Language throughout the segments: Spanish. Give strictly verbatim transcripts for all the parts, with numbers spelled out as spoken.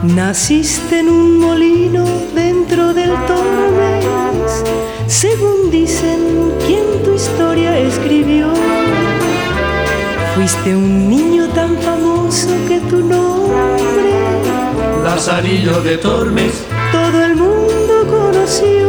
Naciste en un molino dentro del Tormes, según dicen quien tu historia escribió. Fuiste un niño tan famoso que tu nombre, Lazarillo de Tormes, todo el mundo conoció.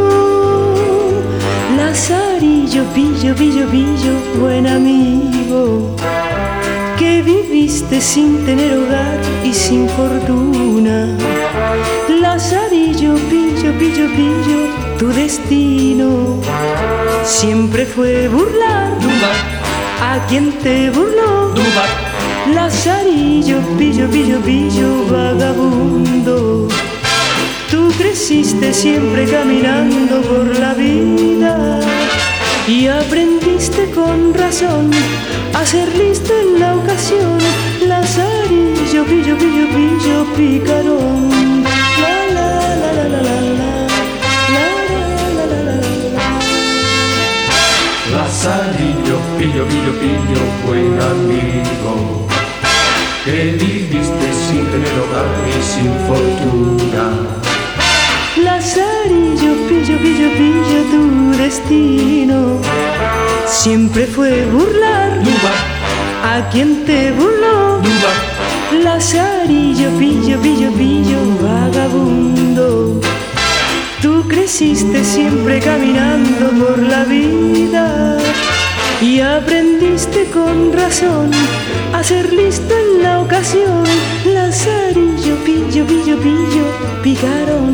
Lazarillo, pillo, pillo, pillo, buen amigo, que viviste sin tener hogar y sin fortuna. Lazarillo, pillo, pillo, pillo, tu destino siempre fue burlar a quien te burló. Lazarillo, pillo, pillo, pillo, vagabundo, tú creciste siempre caminando por la vida y aprendiste con razón a ser listo en la ocasión. Lazarillo, pillo, pillo, pillo, picarón. La, la, la, la, la, la, la. Lazarillo, pillo, pillo, pillo, buen amigo, que viviste sin tener hogar y sin fortuna. Lazarillo, pillo, pillo, pillo, tu destino siempre fue burlar a quien te burló. Lazarillo, pillo, pillo, pillo, vagabundo, tú creciste siempre caminando por la vida y aprendiste con razón a ser listo en la ocasión. Lazarillo, pillo, pillo, pillo, picaron.